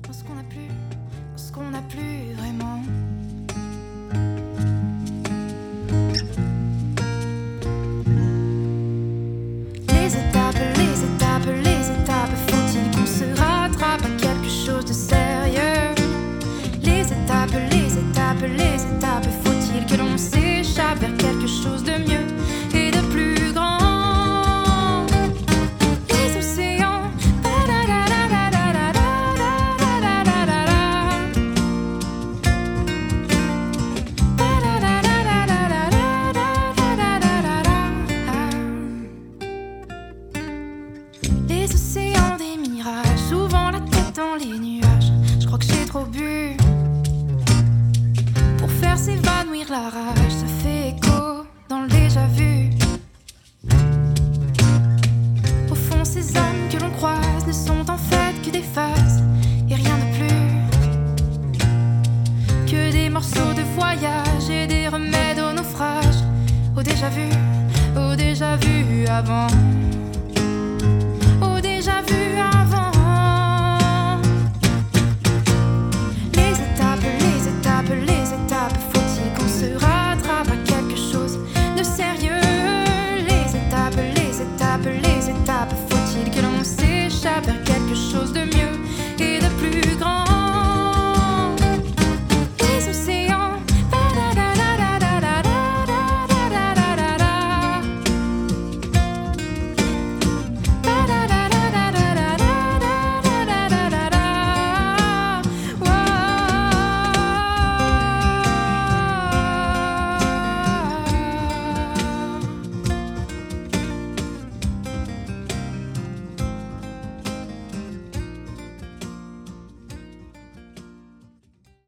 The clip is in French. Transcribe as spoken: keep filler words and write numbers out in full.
dans ce qu'on n'a plus, dans ce qu'on n'a plus vraiment. Les étapes, les étapes, les étapes, faut-il qu'on se rattrape à quelque chose de sérieux? Les étapes, les étapes, les étapes, faut-il que l'on s'échappe vers quelque chose de mieux et de plus grand? Les océans, les océans des mirages, souvent la tête dans les nuages. Je crois que j'ai trop bu pour faire s'évanouir la rage. Ça fait écho dans le déjà-vu. Au fond, ces hommes que l'on croise ne sont en fait que des phases et rien de plus que des morceaux de voyage et des remèdes au naufrage, au déjà-vu, au déjà-vu avant.